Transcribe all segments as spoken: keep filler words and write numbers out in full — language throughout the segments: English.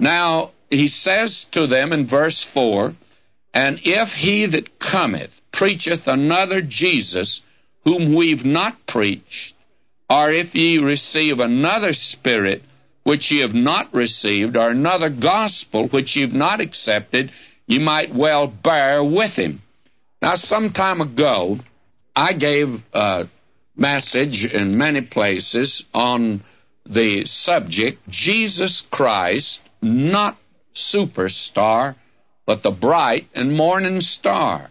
Now, he says to them in verse four, "And if he that cometh preacheth another Jesus, whom we've not preached, or if ye receive another Spirit, which ye have not received, or another gospel, which ye have not accepted, ye might well bear with him." Now, some time ago, I gave a message in many places on the subject, Jesus Christ, not superstar, but the bright and morning star.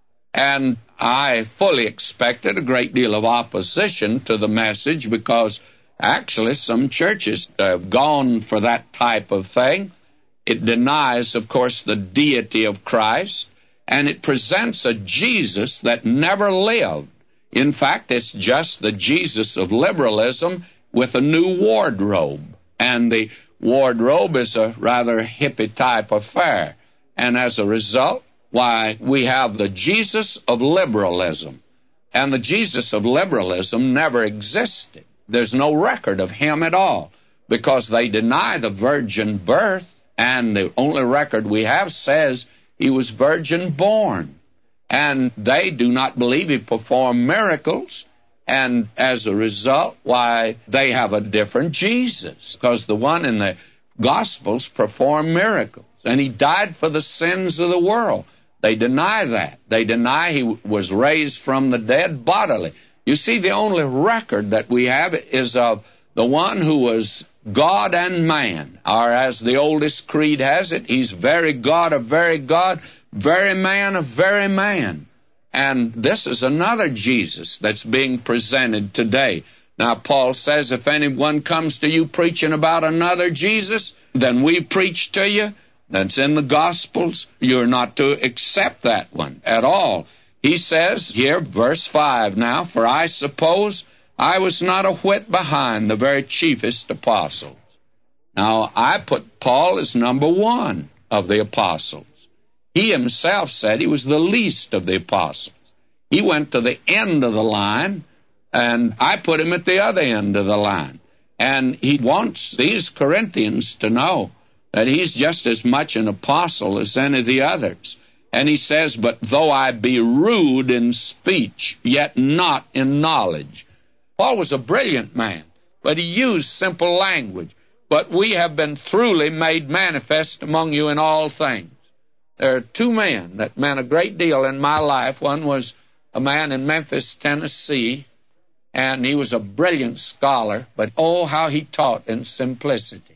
And I fully expected a great deal of opposition to the message, because actually some churches have gone for that type of thing. It denies, of course, the deity of Christ, and it presents a Jesus that never lived. In fact, it's just the Jesus of liberalism with a new wardrobe. And the wardrobe is a rather hippie type affair. And as a result, why, we have the Jesus of liberalism. And the Jesus of liberalism never existed. There's no record of him at all, because they deny the virgin birth, and the only record we have says he was virgin born. And they do not believe he performed miracles, and as a result, why, they have a different Jesus, because the one in the Gospels performed miracles, and he died for the sins of the world. They deny that. They deny he was raised from the dead bodily. You see, the only record that we have is of the one who was God and man, or as the oldest creed has it, he's very God of very God, very man of very man. And this is another Jesus that's being presented today. Now, Paul says, if anyone comes to you preaching about another Jesus than we preach to you, that's in the Gospels, you're not to accept that one at all. He says here, verse five now, "For I suppose I was not a whit behind the very chiefest apostles." Now, I put Paul as number one of the apostles. He himself said he was the least of the apostles. He went to the end of the line, and I put him at the other end of the line. And he wants these Corinthians to know that he's just as much an apostle as any of the others. And he says, "But though I be rude in speech, yet not in knowledge." Paul was a brilliant man, but he used simple language. "But we have been throughly made manifest among you in all things." There are two men that meant a great deal in my life. One was a man in Memphis, Tennessee, and he was a brilliant scholar, but oh, how he taught in simplicity.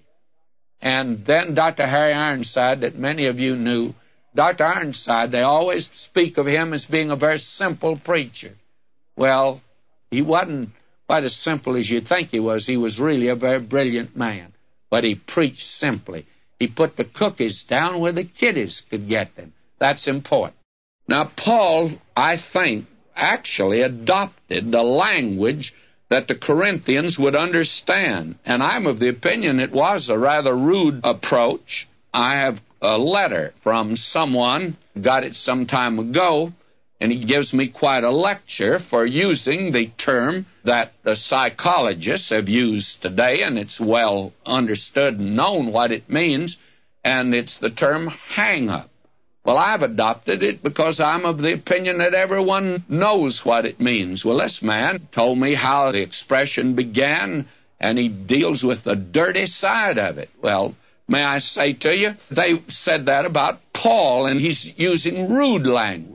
And then Doctor Harry Ironside, that many of you knew. Doctor Ironside, they always speak of him as being a very simple preacher. Well, he wasn't quite as simple as you think he was. He was really a very brilliant man, but he preached simply. He put the cookies down where the kiddies could get them. That's important. Now, Paul, I think, actually adopted the language that the Corinthians would understand. And I'm of the opinion it was a rather rude approach. I have a letter from someone, got it some time ago, and he gives me quite a lecture for using the term that the psychologists have used today, and it's well understood and known what it means, and it's the term hang-up. Well, I've adopted it because I'm of the opinion that everyone knows what it means. Well, this man told me how the expression began, and he deals with the dirty side of it. Well, may I say to you, they said that about Paul, and he's using rude language.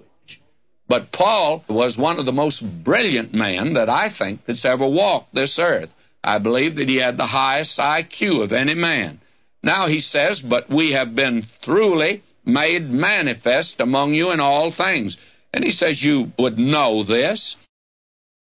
But Paul was one of the most brilliant men that I think that's ever walked this earth. I believe that he had the highest I Q of any man. Now he says, "But we have been throughly made manifest among you in all things." And he says you would know this,